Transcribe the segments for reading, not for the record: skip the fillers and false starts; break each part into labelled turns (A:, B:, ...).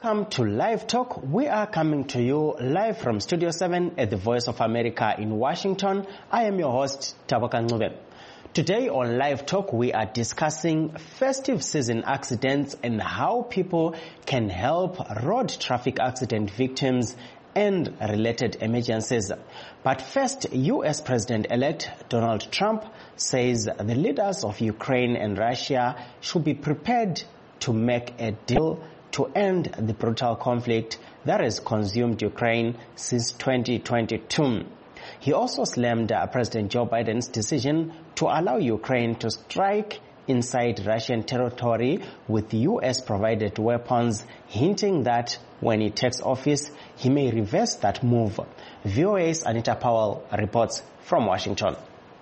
A: Welcome to Live Talk. We are coming to you live from Studio 7 at the Voice of America in Washington. I am your host, Taboka Ncube. Today on Live Talk, we are discussing festive season accidents and how people can help road traffic accident victims and related emergencies. But first, U.S. President-elect Donald Trump says the leaders of Ukraine and Russia should be prepared to make a deal to end the brutal conflict that has consumed Ukraine since 2022. He also slammed President Joe Biden's decision to allow Ukraine to strike inside Russian territory with U.S.-provided weapons, hinting that when he takes office, he may reverse that move. VOA's Anita Powell reports from Washington.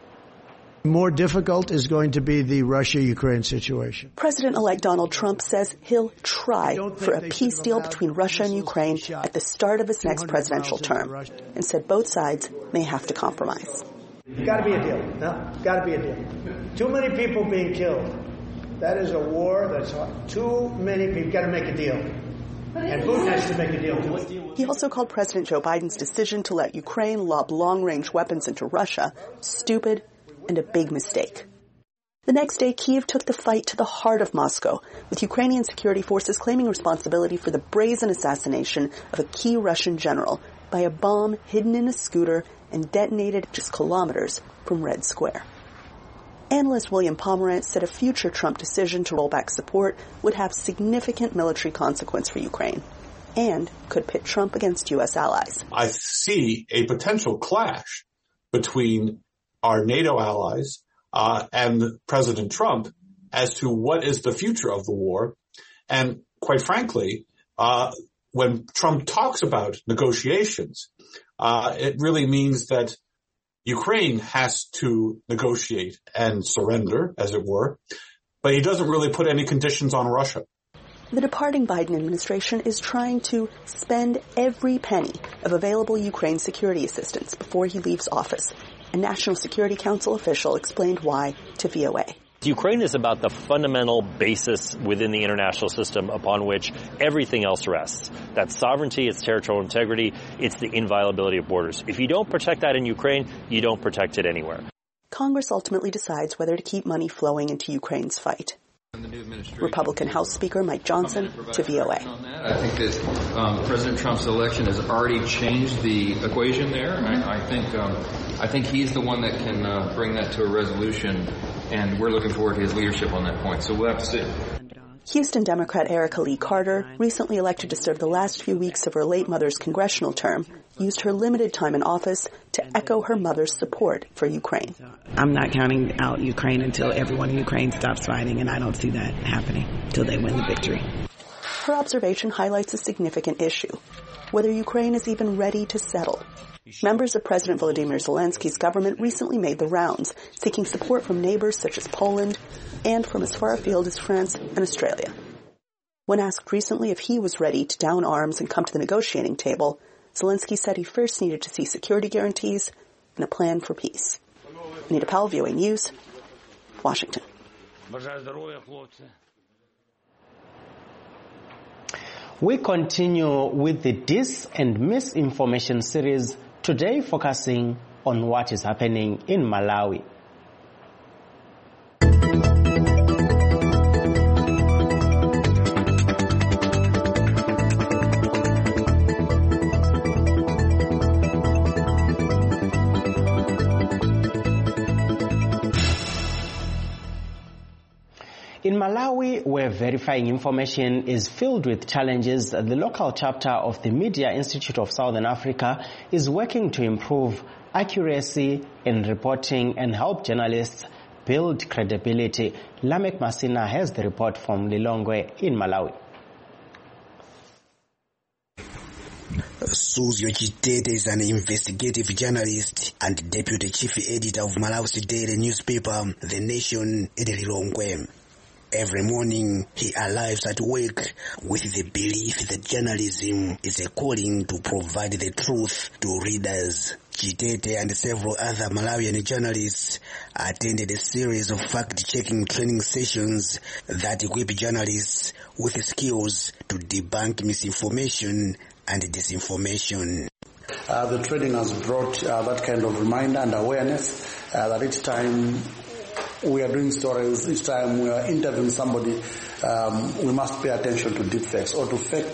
B: More difficult is going to be the Russia-Ukraine situation.
C: President-elect Donald Trump says he'll try for a peace deal between Russia and Ukraine at the start of his next presidential term, and said both sides may have to compromise.
B: There's got to be a deal. No, got to be a deal. Too many people being killed. That is a war that's too many people. Got to make a deal. And Putin has to make a deal too.
C: He also called President Joe Biden's decision to let Ukraine lob long-range weapons into Russia stupid and a big mistake. The next day, Kyiv took the fight to the heart of Moscow, with Ukrainian security forces claiming responsibility for the brazen assassination of a key Russian general by a bomb hidden in a scooter and detonated just kilometers from Red Square. Analyst William Pomerantz said a future Trump decision to roll back support would have significant military consequence for Ukraine and could pit Trump against U.S. allies.
D: I see a potential clash between our NATO allies and President Trump as to what is the future of the war. And quite frankly, when Trump talks about negotiations, it really means that Ukraine has to negotiate and surrender, as it were, but he doesn't really put any conditions on Russia.
C: The departing Biden administration is trying to spend every penny of available Ukraine security assistance before he leaves office. A National Security Council official explained why to VOA.
E: Ukraine is about the fundamental basis within the international system upon which everything else rests. That's sovereignty, it's territorial integrity, it's the inviolability of borders. If you don't protect that in Ukraine, you don't protect it anywhere.
C: Congress ultimately decides whether to keep money flowing into Ukraine's fight. Republican House Speaker Mike Johnson to VOA.
F: I think that President Trump's election has already changed the equation there. I think he's the one that can bring that to a resolution, and we're looking forward to his leadership on that point. So we'll have to see.
C: Houston Democrat Erica Lee Carter, recently elected to serve the last few weeks of her late mother's congressional term, used her limited time in office to echo her mother's support for Ukraine.
G: I'm not counting out Ukraine until everyone in Ukraine stops fighting, and I don't see that happening until they win the victory.
C: Her observation highlights a significant issue, whether Ukraine is even ready to settle. Members of President Volodymyr Zelensky's government recently made the rounds, seeking support from neighbors such as Poland and from as far afield as France and Australia. When asked recently if he was ready to down arms and come to the negotiating table, Zelensky said he first needed to see security guarantees and a plan for peace. Anita Powell, VOA News, Washington.
A: We continue with the Dis and Misinformation series, today focusing on what is happening in Malawi. In Malawi, where verifying information is filled with challenges, the local chapter of the Media Institute of Southern Africa is working to improve accuracy in reporting and help journalists build credibility. Lamek Masina has the report from Lilongwe in Malawi.
H: Suzio Chitete is an investigative journalist and deputy chief editor of Malawi's daily newspaper, The Nation, in Lilongwe. Every morning, he arrives at work with the belief that journalism is a calling to provide the truth to readers. Chitete and several other Malawian journalists attended a series of fact-checking training sessions that equip journalists with skills to debunk misinformation and disinformation.
I: The training has brought that kind of reminder and awareness that each time we are doing stories, each time we are interviewing somebody, we must pay attention to deep fakes or to fake,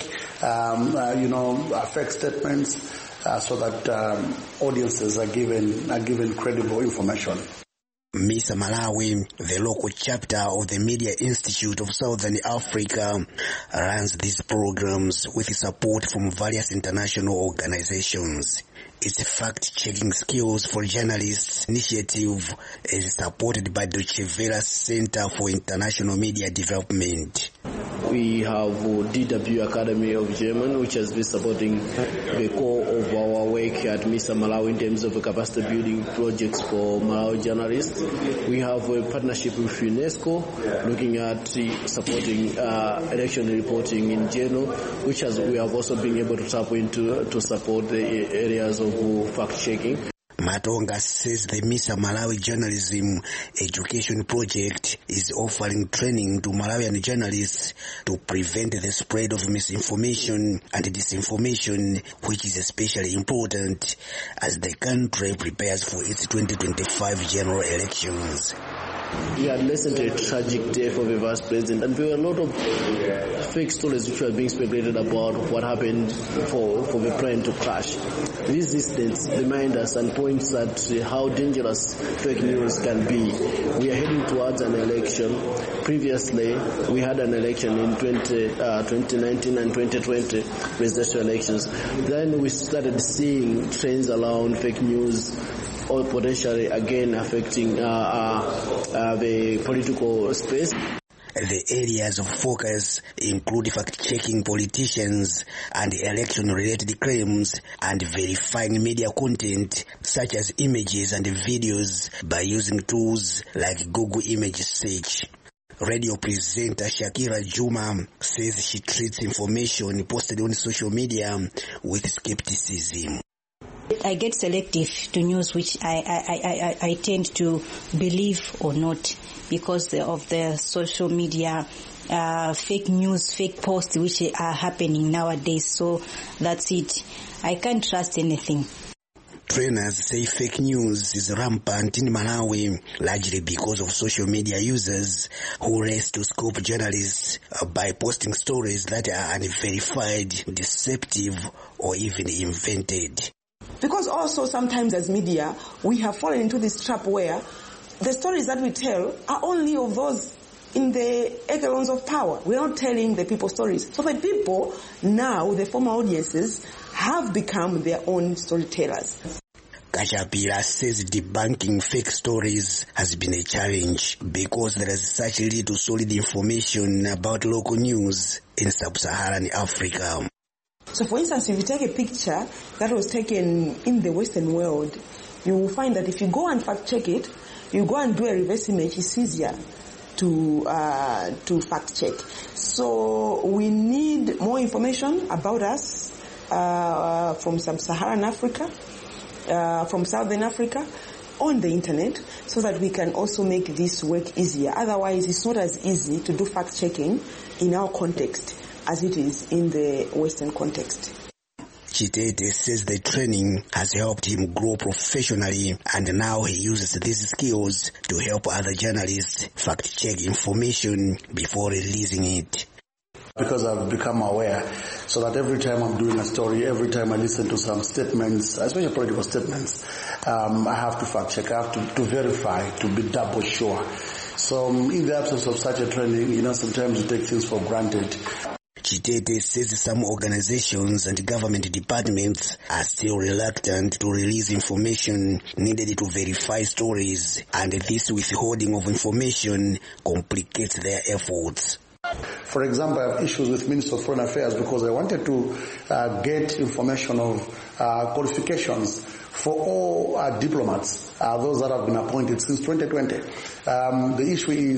I: fake statements, so that audiences are given credible information.
H: Misa Malawi, the local chapter of the Media Institute of Southern Africa, runs these programs with support from various international organizations. Its fact-checking skills for journalists initiative is supported by Deutsche Welle Center for International Media Development.
J: We have DW Academy of German, which has been supporting the core of our work at MISA Malawi in terms of capacity building projects for Malawi journalists. We have a partnership with UNESCO, looking at supporting election reporting in general, which we have also been able to tap into to support the areas of fact-checking.
H: Matonga says the MISA Malawi Journalism Education Project is offering training to Malawian journalists to prevent the spread of misinformation and disinformation, which is especially important as the country prepares for its 2025 general elections.
J: We had listened to a tragic death of a vice president, and there were a lot of fake stories which were being speculated about what happened for the plane to crash. These incidents remind us and points at how dangerous fake news can be. We are heading towards an election. Previously, we had an election in 2019 and 2020 presidential elections. Then we started seeing trends around fake news, or potentially again affecting the political space.
H: The areas of focus include fact-checking politicians and election-related claims and verifying media content such as images and videos by using tools like Google Image Search. Radio presenter Shakira Juma says she treats information posted on social media with skepticism.
K: I get selective to news which I tend to believe or not because of the social media fake news, fake posts which are happening nowadays. So that's it. I can't trust anything.
H: Trainers say fake news is rampant in Malawi, largely because of social media users who race to scoop journalists by posting stories that are unverified, deceptive, or even invented.
L: Because also sometimes as media, we have fallen into this trap where the stories that we tell are only of those in the echelons of power. We're not telling the people stories. So the people now, the former audiences, have become their own storytellers.
H: Kachapira says debunking fake stories has been a challenge because there is such little solid information about local news in sub-Saharan Africa.
L: So for instance, if you take a picture that was taken in the Western world, you will find that if you go and fact check it, you go and do a reverse image, it's easier to fact check. So we need more information about us from sub-Saharan Africa, from Southern Africa, on the internet, so that we can also make this work easier. Otherwise, it's not as easy to do fact checking in our context as it is in the Western context.
H: Chitete says the training has helped him grow professionally, and now he uses these skills to help other journalists fact-check information before releasing it.
I: Because I've become aware, so that every time I'm doing a story, every time I listen to some statements, especially political statements, I have to fact-check, I have to verify, to be double sure. So in the absence of such a training, sometimes you take things for granted.
H: Chitete says some organizations and government departments are still reluctant to release information needed to verify stories, and this withholding of information complicates their efforts.
I: For example, I have issues with Minister of Foreign Affairs because I wanted to get information of qualifications for all diplomats, those that have been appointed since 2020. The issue is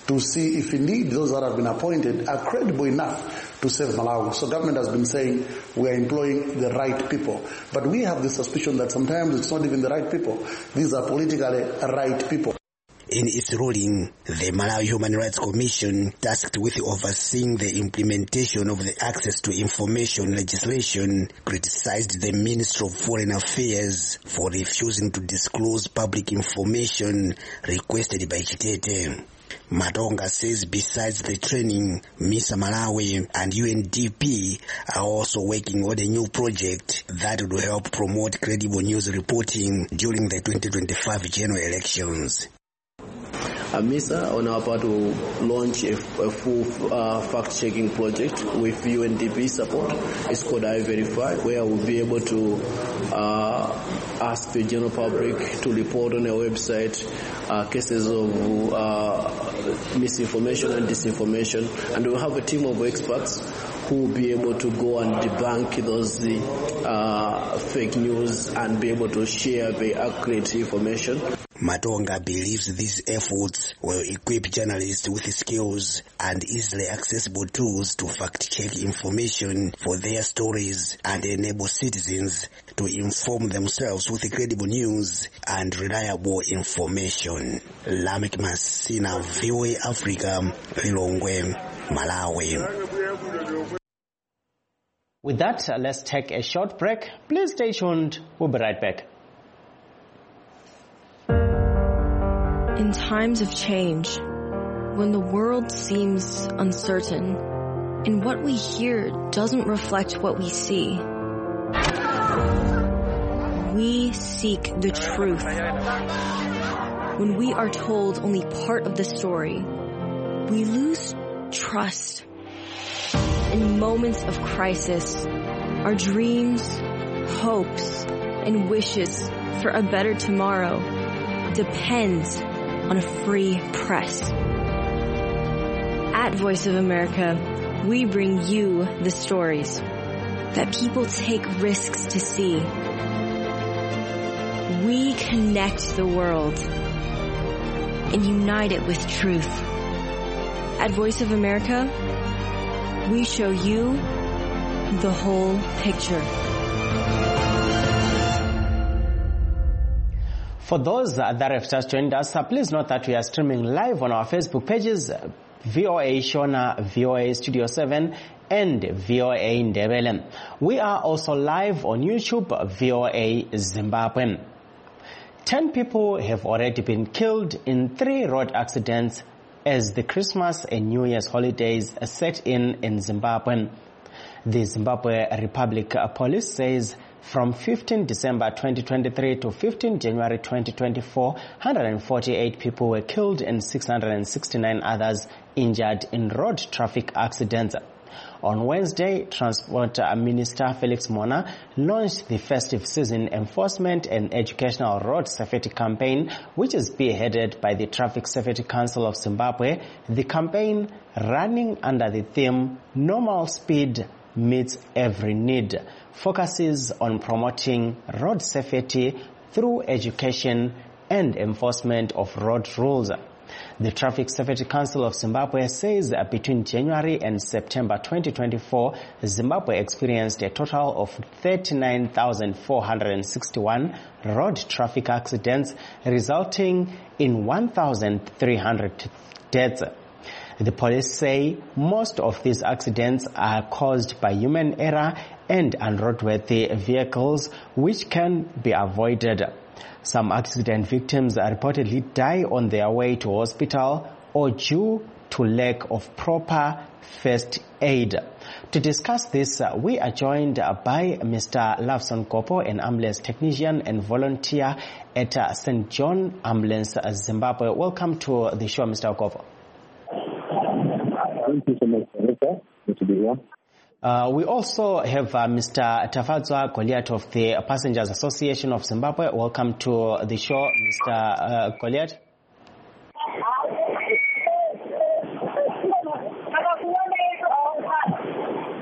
I: to see if indeed those that have been appointed are credible enough to save Malawi. So government has been saying we are employing the right people. But we have the suspicion that sometimes it's not even the right people. These are politically right people.
H: In its ruling, the Malawi Human Rights Commission, tasked with overseeing the implementation of the Access to Information legislation, criticized the Ministry of Foreign Affairs for refusing to disclose public information requested by Chitete. Matonga says besides the training, MISA Malawi and UNDP are also working on a new project that will help promote credible news reporting during the 2025 general elections.
J: MISA, on our part, will launch a full fact-checking project with UNDP support. It's called iVerify, where we'll be able to ask the general public to report on our website cases of misinformation and disinformation. And we'll have a team of experts who will be able to go and debunk those fake news and be able to share the accurate information.
H: Matonga believes these efforts will equip journalists with skills and easily accessible tools to fact-check information for their stories and enable citizens to inform themselves with credible news and reliable information. Lamek Masina, VOA Africa, Lilongwe, Malawi.
A: With that, let's take a short break. Please stay tuned. We'll be right back.
M: In times of change, when the world seems uncertain and what we hear doesn't reflect what we see, we seek the truth. When we are told only part of the story, we lose trust. In moments of crisis, our dreams, hopes, and wishes for a better tomorrow depends on a free press. At Voice of America, we bring you the stories that people take risks to see. We connect the world and unite it with truth. At Voice of America, we show you the whole picture.
A: For those that have just joined us, please note that we are streaming live on our Facebook pages, VOA Shona, VOA Studio 7, and VOA Ndebele. We are also live on YouTube, VOA Zimbabwe. 10 people have already been killed in 3 road accidents as the Christmas and New Year's holidays set in Zimbabwe. The Zimbabwe Republic Police says from 15 December 2023 to 15 January 2024, 148 people were killed and 669 others injured in road traffic accidents. On Wednesday, Transport Minister Felix Mona launched the festive season enforcement and educational road safety campaign, which is spearheaded by the Traffic Safety Council of Zimbabwe. The campaign, running under the theme Normal Speed Meets Every Need, focuses on promoting road safety through education and enforcement of road rules. The Traffic Safety Council of Zimbabwe says between January and September 2024, Zimbabwe experienced a total of 39,461 road traffic accidents, resulting in 1,300 deaths. The police say most of these accidents are caused by human error and unroadworthy vehicles, which can be avoided. Some accident victims reportedly die on their way to hospital or due to lack of proper first aid. To discuss this, we are joined by Mr. Lavson Kopo, an ambulance technician and volunteer at St. John Ambulance, Zimbabwe. Welcome to the show, Mr. Kopo.
N: Thank you so much, sir. Good to be here.
A: We also have Mr. Tafadzwa Goliath of the Passengers Association of Zimbabwe. Welcome to the show, Mr. Goliath.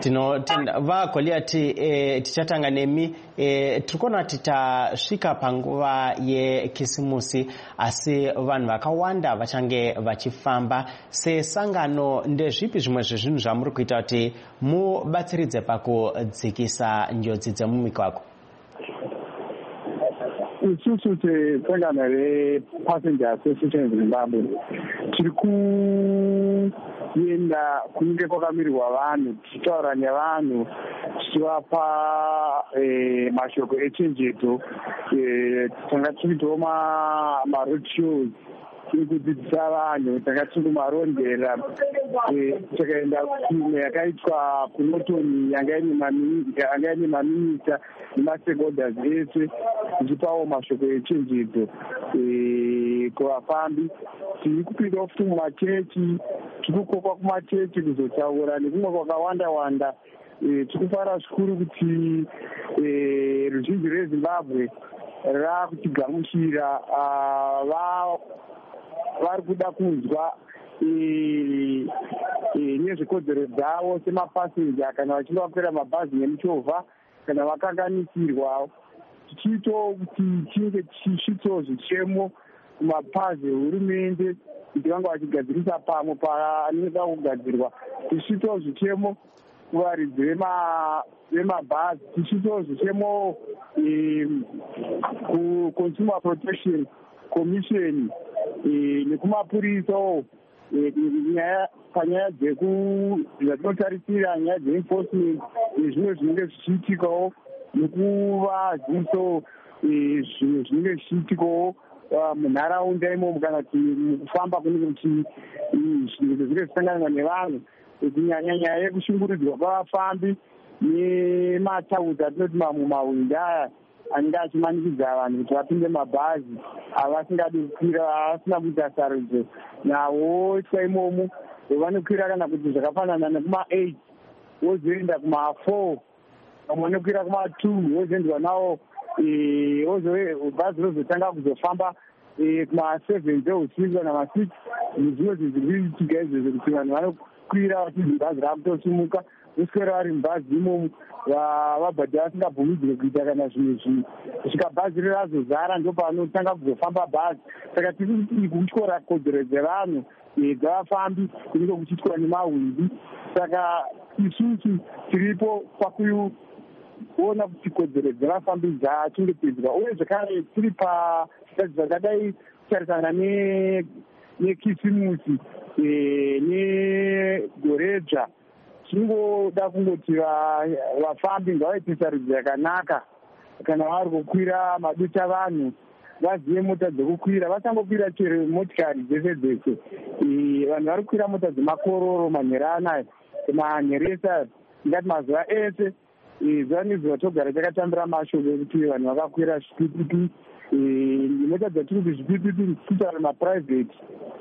A: tinotenda vaGoliati. Tichatanga nemi tirikuona kuti tasvika panguva yekisimusi, asi vanhu vakawanda vachange vachifamba sesangano. Ndezvipi zvimwe zvezvinhu zvamuri kuita kuti mubatsiridze pakudzikisa njodzi dzemumigwagwa?
O: Isusu sesangano rePassenger Association Zimbabwe tiri kuenda kunenge kwakamirirwa vanhu, tichitaura nevanhu, tichivapa mashoko echenjedzo. Tanga tichitawo maroad shows ekudzidzisa vanhu, tanga tichimarondera. Takaenda kumwe yakaitwa kuNotoni yanga ine maminista nemastakeholders ese, tichipawo mashoko echenjedzo kuvafambi. Tiri kupindawo futi mumachechi, tiri kukokwa kumachechi kuzotaura nekumwe kwakawanda-wanda. Tiri kufara zvikuru kuti ruzhinji rweZimbabwe raakutigamuchira, vari kuda kunzwa nezvekodzero dzavo semapasenja kana vachinge vakwira mabhazi nemuchovha kana vakanganisirwa. Tichiitawo kuti chinge chisvitsawo zvichemo kumapazi ehurumende kuti vanga vachigadzirisa pamwe paanoda kugadzirwa. Tichiitawo zvichemo kuvaridzi vemabhazi, tichiitawo zvichemo kuConsumer Protection Commission nekumapurisawo panyaya dzatinotarisira nyaya dzeenforcement nezvimwe zvinenge zvichiitikawo, nekuvazivisawo zvimwe zvinenge zvichiitikawo munharaunda imomo kana kuti mukufamba kunenge zvinenge zvichisanganwa nevanhu, kunyanya nyaya yekushungurudzwa kwavafambi nematauti atinoti mumahwindo aya anenge achimanikidza vanhu kuti vapinde mabhazi avasingadi kukwira, avasina kuita sarudzo nawo imomo. Vanokwira kana kuti zvakafanana nekuma8 wozoenda kuma4, vamwe vanokwira kuma2 wozoendwa nawo, bhazi rozotanga kuzofamba kuma7 dzeusiku kana ma6. Zvimwe zviri kuitika izvozvo kuti vanhu vanokwira vachizvi bhazi raakutosimuka, voswera vari mubhazi imomo, vabhadha vasingabvumidzwe kuita kana zvimwe zvinhu. Kusvika bhazi razozara ndopanotanga kuzofamba bhazi. Saka tiri kutyora kodzero dzevanhu dzavafambi kunenge kuchiitwa nemahwindi. Saka isusu tiripo pakuona kuti kodzero dzevafambi dzachengetedzwa, uye zvakare tiri dzakadai kutarisana nekisimusi negoredzva. Tingoda kungoti vafambi ngavaite sarudzo yakanaka kana vari kukwira maduta vanhu, vazive mota dzekukwira, vasangokwira chero motikari dzese dzese. Vanhu vari kukwira mota dzemakororo manhero anaya, manheresa, ingati mazuva ese. Zuva nezuva togara takatambira mashoko ekuti vanhu vakakwira zvipipipi. Mota dzatiri kuti zvipipipi kutaura mapuraivheti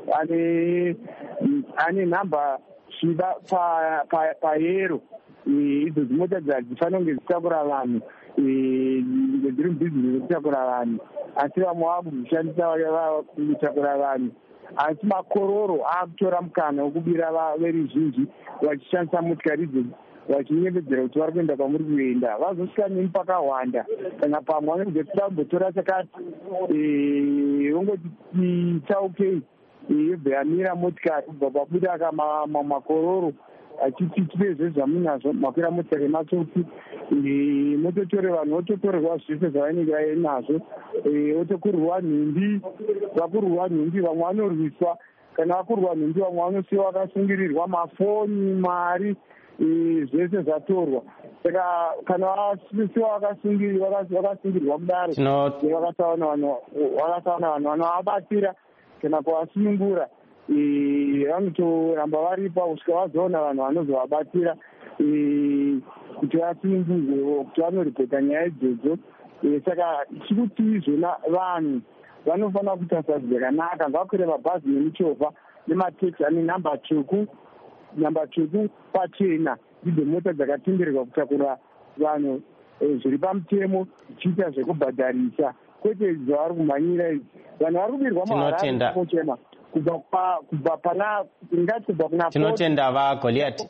O: ane nhamba shida payero. Idzo dzimota dzifanira kunge dzichitakura vanhu, dziri mubhizinesi rekutakura vanhu, asi vamwe vakuzvishandisa kutakura vanhu. Asi makororo akutora mukana wokubira veruzhinji vachishandisa motikari idzodzo, vachinyembedzera kuti vari kuenda kwamuri kuenda. Vazosvika nemi pakawanda, kana pamwe vanenge toda kumbotora chakati, vongoti taukei, yobva yamira motikari kubva pabuda makororo achiti tipezve zvamunazvo, makwira motikari matsotsi, mototore vanhu vototorerwa zvese zvavanenge vainazvo, votokurirwa nhumbi. Vakurirwa nhumbi vamwe vanorwiswa, kana vakurirwa nhumbi vamwe vanosiwa vakasungirirwa mafoni, mari, zvese zvatorwa. Saka kana vasiwa vakasungirirwa kudaro, vakataona vanhu vanovavabatsira kana kuvasunungura, vanotoramba varipo kusvika vazoona vanhu vanozovabatsira kuti vasunungurwe, kuti vanoripota nyaya idzodzo. Saka chikuti izvona vanhu vanofanira kuita sarudzo yakanaka, ngavakwire mabhazi nemuchovha nemateksi ane nhamba tsvuku pachena, idzo mota dzakatenderwa kutakura vanhu zviri pamutemo, zvichiita zvekubhadharisa, kwete zvavari kumhanyira idzi. Vanhu vari kubirwa maharara.
A: tinotenda vaGoliath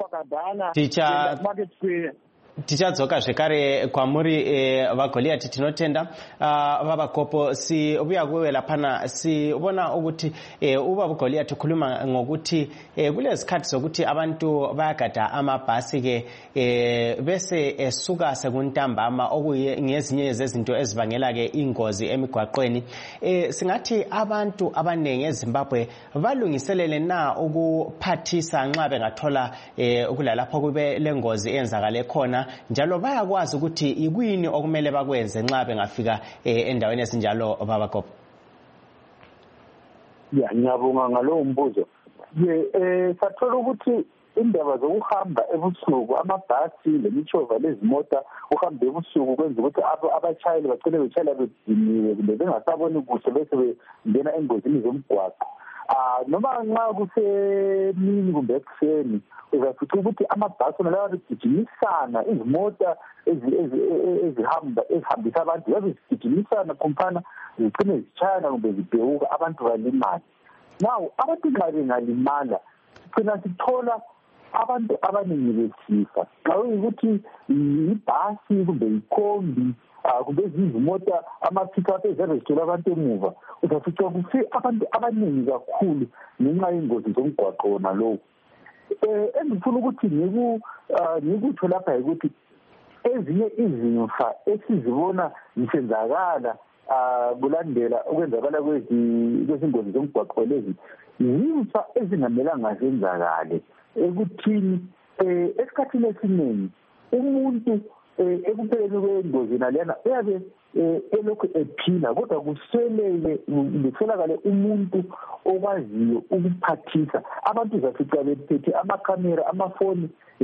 A: tichadzoka zvekare kwamuri vaGoliath tinotenda vavakopo siuya kuwela phana sibona ukuthi uba uGoliath ukhuluma ngokuthi kulezikhathi zokuthi abantu bayagada amabhasi ke bese esuka sekuntambama okuyezinye zezinto ezibangela ke ingozi emigwaqweni singathi abantu abaningi eZimbabwe balungiselele na ukuphathisa nxa bengathola ukulalapho kube lengozi eyenzakale khona njalo bayakwazi ukuthi ikwini okumele bakwenze nxa bengafika endaweni esinjalo babakopo.
N: Ngiyabonga ngalowo mbuzo. Sathola ukuthi indaba zokuhamba ebusuku amabhasi lemithova lezimota uhamba ebusuku kwenza ukuthi abashayeli bagcine beshayela bediniwe kumbe bengasaboni kuhle bese bengena engozini zomgwaqo. Noma nxa kusemini kumbe ekuseni uzafica ukuthi amabhasi nalawa begijimisana izimota ezihambisa abantu zigijimisana kumphana zigcine zitshayana kumbe zibhewuka abantu balimala. Now abantu nxa bengalimala sigcina sithola abantu abaningi besifa xa kuyikuthi ibhasi kumbe ikombi kumbe izimota ama-pickup eziyabe zithwele abantu emuva uzafica kufe abantu abaningi kakhulu ngenxa yengozi zomgwaqo wona lowo. Engifuna ukuthi ngikutsho lapha yikuthi ezinye izimfa esizibona zisenzakala kulandela ukwenzakala kwezingozi zomgwaqo lezi zimfa ezingamelanga zenzakale ekuthini esikhathini esiningi umuntu ekupheleni kwengozi nalena uyabe elokhu ephila kodwa kuswelakale umuntu okwaziyo ukuphathisa. Abantu zafica bephethe amakhamera amafoni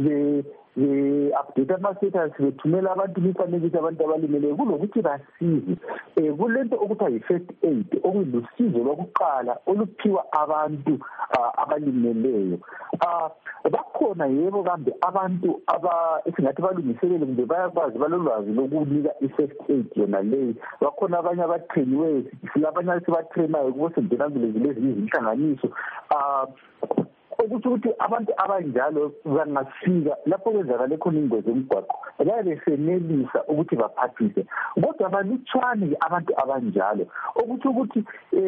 N: update ama-status bethumela abantu imifanekiso abantu abalimeleyo kulokuthi basize kulento okuthiwa yi-first aid okuyilusizo lokuqala oluphiwa abantu abalimeleyo. Bakhona yebo kambe abantu esingathi balungiselele kumbe bayakwazi balolwazi lokunika i-first aid yona leyo. Bakhona abanye abatrainiweyo silabanye asibatrainayo kubosendinambulezi lezinye izinhlanganiso ukuthi abantu abanjalo bangafika lapho kwenzakale khona ingozi yomgwaqo bayabe senelisa ukuthi baphathise kodwa balutshwane abantu abanjalo ukuthi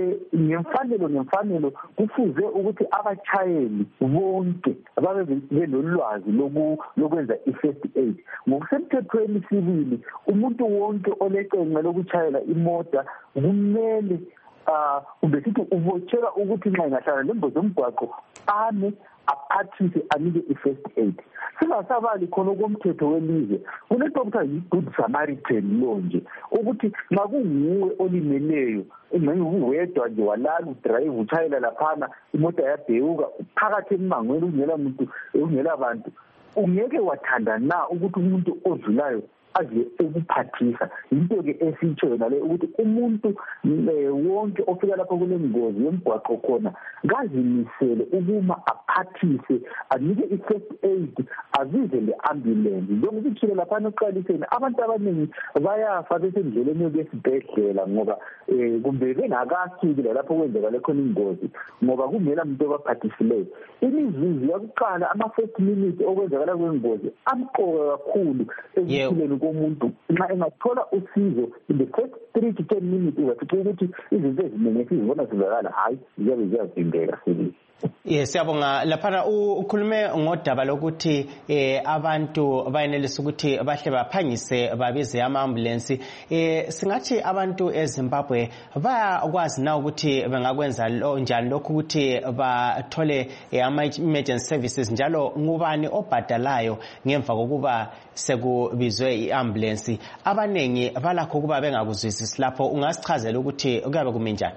N: ngemfanelo kufuze ukuthi abachayeli bonke babe belolwazi lokwenza i-first aid. Ngokusemthethweni sibili umuntu wonke oleqenqa lokuchayela imota kumele kumbe sithi uvotshelwa ukuthi nxa ingahlala lengozi zomgwaqo aphathise anike i-first aid. Singasabali khona komthetho welizwe kunento okuthiwa yi-good Samaritan law nje ukuthi nxa kunguwe olimeleyo ingxenye uwedwa nje walala udrayive utshayela laphana imota yabhewuka phakathi emangweni ungela bantu ungeke wathanda na ukuthi umuntu odlulayo aze ukuphathisa. Into-ke esitsho yona le ukuthi umuntu wonke ofika lapho kulengozi yomgwaqo khona kazimisele ukuma aphathise anike i-first aid abize le-ambulance. Njengoba kuthile laphana ekuqaliseni abantu abaningi bayafa besendleleni yokuyesibhedlela ngoba kumbe bengakafiki lapho kwenzakale khona ingozi ngoba kungela muntu obaphathisileyo. Imizuzu yakuqala ama-first minute okwenzakala kwengozi amqoka kakhulu ekuphileni komuntu. Nxa engathola usizo in the first 3 to 10 minutes uzafica ukuthi izinto eziningi esizibona zivakala hayi ziyabe ziyavimbeka sibili.
A: Siyabonga laphana ukhulume ngodaba lokuthi abantu bayenelisa ukuthi bahle baphangise babize ama-ambulance. Singathi abantu eZimbabwe bayakwazi na ukuthi bengakwenza njani lokhu ukuthi bathole ama-emergency services njalo ngubani obhadalayo ngemva kokuba sekubizwe i-ambulance? Abanengi balakho ukuba bengakuzwisisi lapho, ungasichazela ukuthi kuyabe kume njani?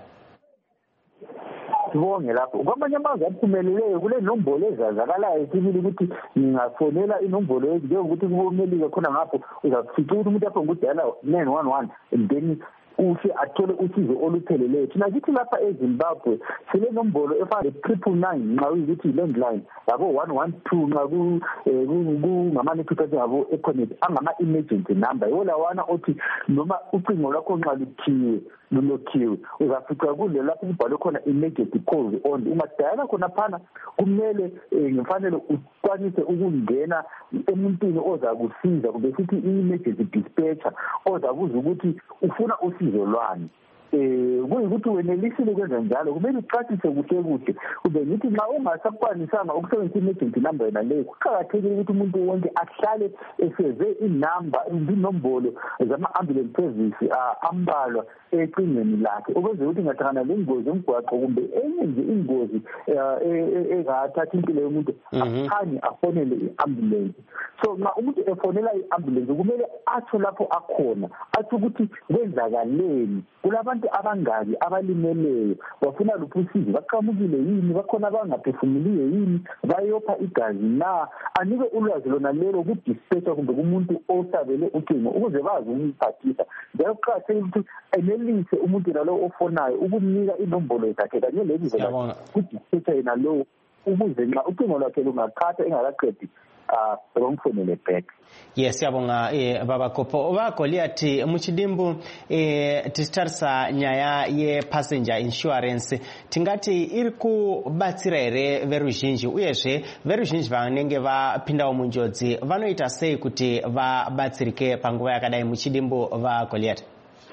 N: Sibonge lapho kwamanye amazwe aphumeleleyo kule nombolo ezazakalayo sibili ukuthi ngingafonela inombolo njengokuthi kubomelike khona ngapho uzafica ukuthi umuntu apho ngudala 911 and then uhle athole usizo olupheleleyo. Thina kithi lapha eZimbabwe sile nombolo efana ne-999 nxa uyikuthi i-landline yabo 112 nxa ngama-network yabo econet angama-emergency number yiwo lawana othi noma ucingo lwakho nxa lulokhiwe uzafica kule lapho kubhalwe khona emergency calls only. Ungadayela khona phana kumele ngemfanele ukwanise ukungena emuntwini ozakusiza kumbe sithi i-emergency dispatcher ozakuza ukuthi ufuna usizo lwani. Kuyikuthi wenelisile ukwenza njalo kumele ucacise kuhle kuhle kube ngithi nxa ungasakwanisanga ukusebenzisa i-emergency number yona leyo kuqakathekile ukuthi umuntu wonke ahlale eseve inombolo zama-ambulance service ambalwa ecingweni lakhe ukwenzela ukuthi ngahlangana lengozi emgwaqo kumbe enye nje ingozi engathatha impilo yomuntu aphanye afonele i-ambulance. So nxa umuntu efonela i-ambulance kumele atsho lapho akhona atsho ukuthi kwenzakaleni, kulabantu abangaki abalimeleyo, bafuna luphi usizo, baqamukile yini, bakhona abangaphefumuliyo yini, bayopha igazi na, anike ulwazi lona lelo ku-dispatcher kumbe kumuntu osabele ucingo ukuze bazi ukumphathisa. Njalo kuqakathekile ukuthi enelise umuntu nalowo ofonayo ukunika inombolo zakhe kanye lebizo lakhe ku-dispatcher yena lowo ukuze nxa ucingo lwakhe lungakhatha engakaqedi bamfonele back.
A: Yes, siyabonga baba Kopho. Ba Goliath muchidimbu tisitarisa nyaya ye passenger insurance tingati iri kubatsira ere veruzhinji uyezve veruzhinji vanenge vapindawo munjodzi vanoita sei kuti vabatsirike panguva yakadai muchidimbu va Goliath?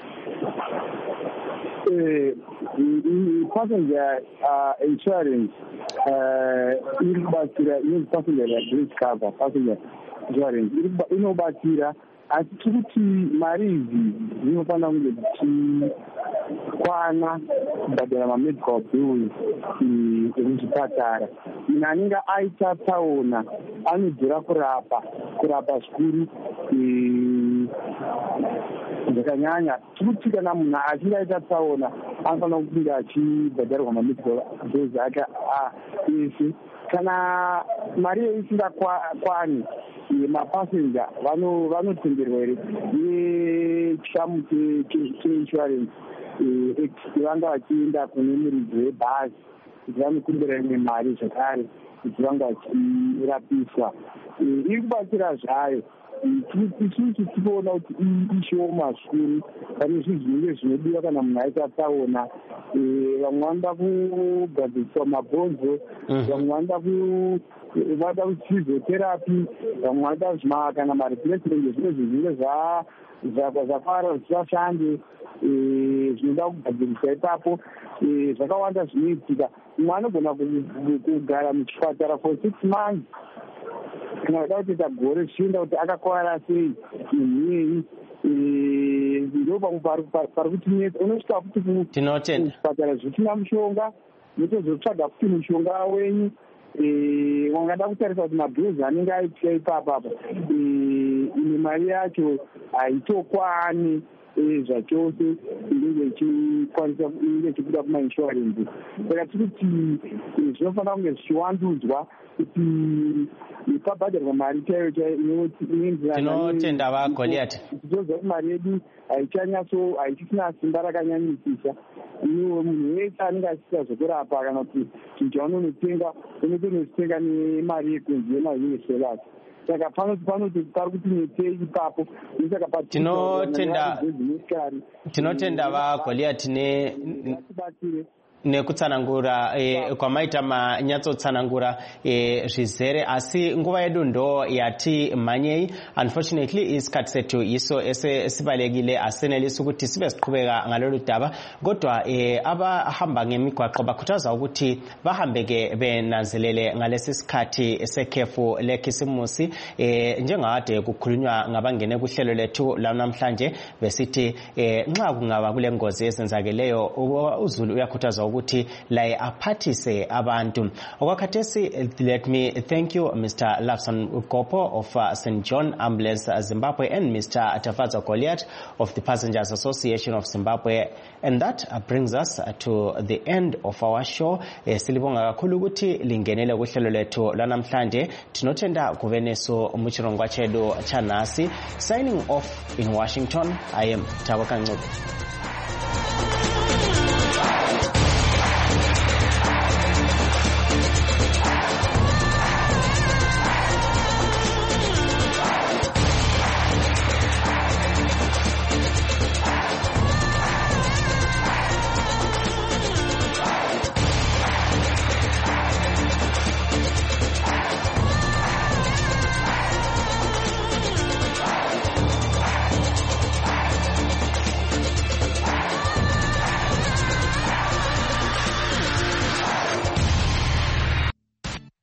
O: Passenger insurance iri kubatsira passenger bridge cover passenger insurance inobatsira asi kuti mari idzi dzinofanira kunge dzichikwana kubhadhara mamedical bills ekuchipatara. Munhu anenge aita tsaona anodzora kurapa zvikuru zvakanyanya. Tikuti kana munhu achinge aita tsaona anofanira kunge achibhadharwa mamedical bills ake ese. Kana mari isingakwani mapassenger vanotenderwa here nechikamu cheinsurance vanga vachienda kune muridzi webhazi kuti vanokumbira imwe mari zvakare kuti vanga vachirapiswa. Iri kubatsira zvayo. Isusu tinoona kuti ishoma zvikuru pane zvinhu zvinenge zvinodiwa kana munhu aita tsaona. Vamwe vanoda kugadziriswa mabhonzo, vamwe vanoda physiotherapy, vamwe vanoda kana mareplacement zvine zvinenge zvafara zvisashande zvinoda kugadzirisa ipapo. Zvakawanda zvinoitika. Mumwe anogona kugara muchipatara for 6 months kana kuda kutoita gore zvichienda kuti akakwara sei inhii ndo pamwe pari kutinetsa. Unosvika kuti kuchipatara zvichina mushonga motozotsvaga kuti mushonga wenyu wangada kutarisa kuti mabhizi anenge aitika ipapapa imwe mari yacho haitokwani zvachose inenge ichikwanisa inenge ichibuda kumainsurance. Saka tirikuti zvinofanira kunge zvichiwandudzwa kuti ikabhadharwa mari chaiyo
A: tinotenda va Goliath
O: tichizoziva kuti mari yedu haichisina simba rakanyanyisisa. Munhu wese anenge achiita zvekurapa kana kuti chinhu chaanonotenga unotonozitenga nemari yekunzi yemaUSD. Saka panoti pari kuti netei ipapo. Saka
A: tinotenda va Goliath nekutsanangura kwamaita manyatsotsanangura zvizere asi nguva yedu ndo yati mhanyei. Unfortunately isikhathi sethu iso esibalekile asenelisi ukuthi sibe siqhubeka ngalolu daba kodwa abahamba ngemigwaqo bakhuthaza ukuthi bahambeke benanzelele ngalesi sikhathi sekhefu lekhisimusi njengade kukhulunywa ngabangene kuhlelo lethu lanamhlanje besithi nxa kungaba kule ngozi ezenzakeleyo uZulu uyakhuthaza ukuthi laye aphathise abantu. Okwakhathesi, let me thank you Mr. Lafson Kopho of St. John Ambulance Zimbabwe and Mr. Tafadzo Goliath of the Passengers Association of Zimbabwe. And that brings us to the end of our show. Silibonga kakhulu ukuthi lingenele kuhlelo lethu lanamhlanje. Tinotenda kuveneso muchirongwa chedu chanasi. Signing off in Washington, I am Taboka Ngcobo.